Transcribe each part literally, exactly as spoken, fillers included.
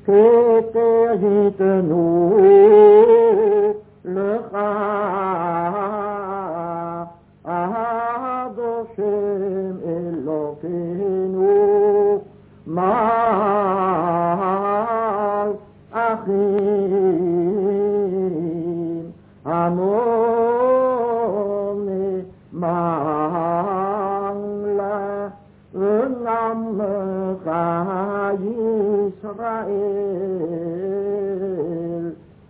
כתר ייתנו לך השם אלוקינו מלאכים המון מעלה ונעמך ישראל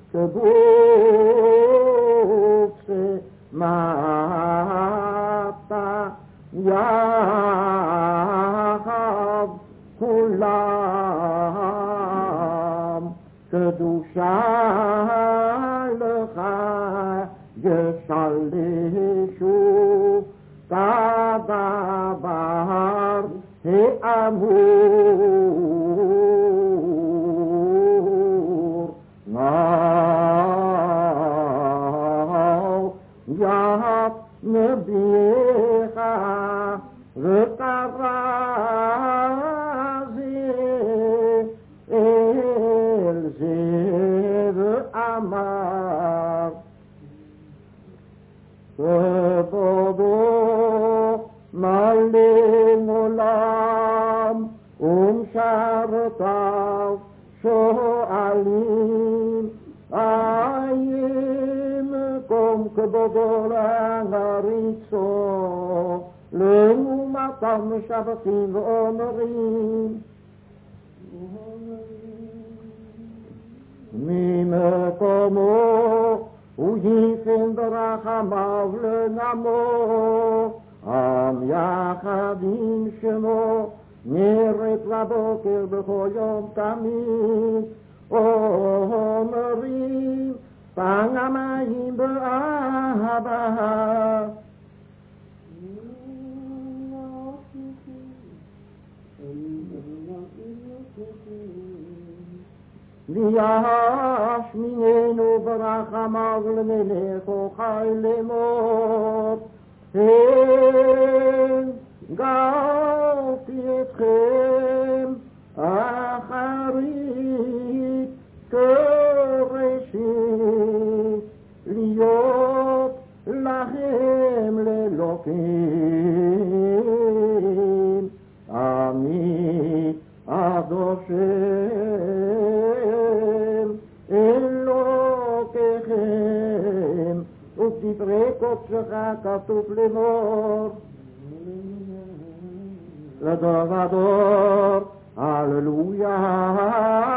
כבוקסה מתה יחד כולם קדושה לך ישלשו כדבר האמור נאו יד נביך וקרא זה אל זה ואמר כבודו מלא עולם ומשרתיו שואלים האם קום כבודו להריצו לעומתם משבחים ואומרים ממקומו הוא ייתן ברחמיו לנמו עם יחד עם שמו נרד לבוקר בכל יום תמיד אומרים פעמיים באהבה וישמיננו ברחמיו למלך וחי לאמור הן גאלתי אתכם אחרית כראשית להיות לכם לאלוקים אני אדושם אלוקיכם ובדברי קודשך כתוב לאמור לדור ודור הללויה